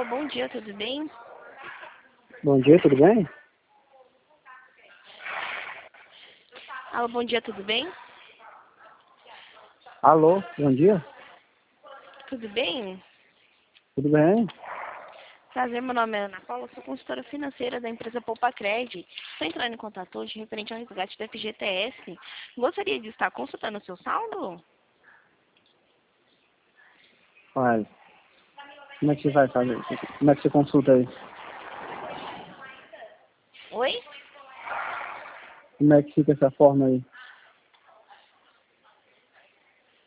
bom dia, tudo bem? Bom dia, tudo bem? Alô, bom dia, tudo bem? Alô, bom dia, Tudo bem? tudo bem? Prazer, meu nome é Ana Paula, sou consultora financeira da empresa Poupa Cred. Estou entrando em contato hoje referente ao resgate do FGTS. Gostaria de estar consultando o seu saldo? Olha, como é que você vai fazer? Como é que você consulta aí? Oi? Como é que fica essa forma aí?